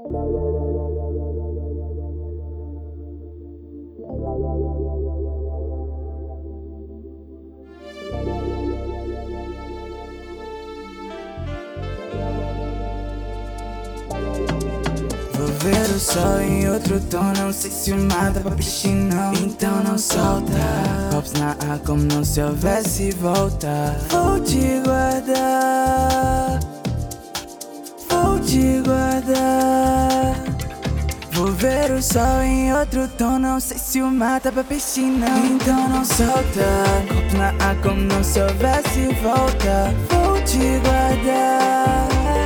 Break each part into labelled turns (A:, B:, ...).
A: Vou ver o sol em outro tom, não sei se o mar dá pra piscina, então não solta. Copos na água como não se houvesse volta. Vou te guardar, vou te guardar. Vou ver o sol em outro tom, não sei se o mar tá pra piscina, então não solta. Copos na água como não se houvesse volta. Vou te guardar,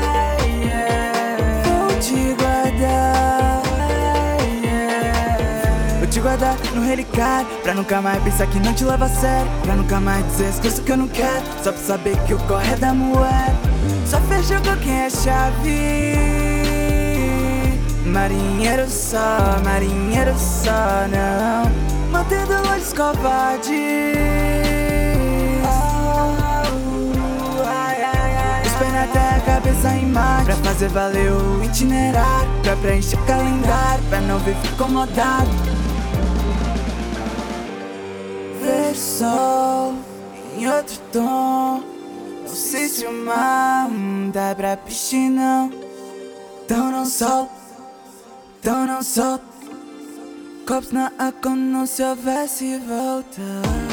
A: vou te guardar, vou te guardar no relicário, pra nunca mais pensar que não te leva a sério, pra nunca mais dizer as coisas que eu não quero, só pra saber que o corre é da moeda. Só fecha com quem é chave. Marinheiro só não, mantendo longe os covardes. Os pés na terra, cabeça em Marte, pra fazer valer o itinerário, pra preencher o calendário, pra não viver incomodado. Vejo sol em outro tom, não sei se o mar dá pra piscina, então não solta, então não solta. Copos na água como não se houvesse volta.